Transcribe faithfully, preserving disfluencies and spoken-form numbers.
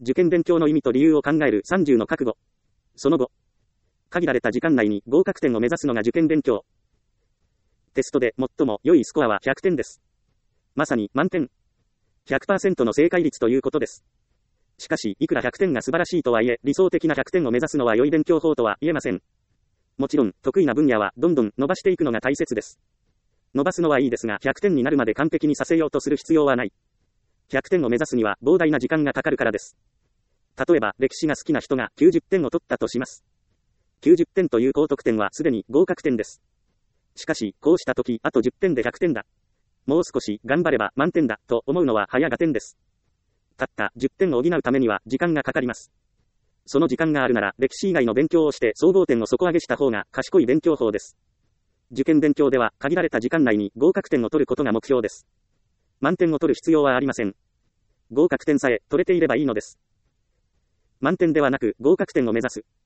受験勉強の意味と理由を考えるさんじゅうの覚悟。その後、限られた時間内に合格点を目指すのが受験勉強。テストで最も良いスコアはひゃくてんです。まさに満点。ひゃくパーセント の正解率ということです。しかし、いくらひゃくてんが素晴らしいとはいえ、理想的なひゃくてんを目指すのは良い勉強法とは言えません。もちろん、得意な分野はどんどん伸ばしていくのが大切です。伸ばすのはいいですが、ひゃくてんになるまで完璧にさせようとする必要はない。ひゃくてんを目指すには膨大な時間がかかるからです。例えば、歴史が好きな人がきゅうじゅってんを取ったとします。きゅうじゅってんという高得点はすでに合格点です。しかし、こうした時、あとじゅってんでひゃくてんだ。もう少し頑張れば満点だ、と思うのは早合点です。たったじゅってんを補うためには時間がかかります。その時間があるなら、歴史以外の勉強をして総合点を底上げした方が賢い勉強法です。受験勉強では限られた時間内に合格点を取ることが目標です。満点を取る必要はありません。合格点さえ取れていればいいのです。満点ではなく合格点を目指す。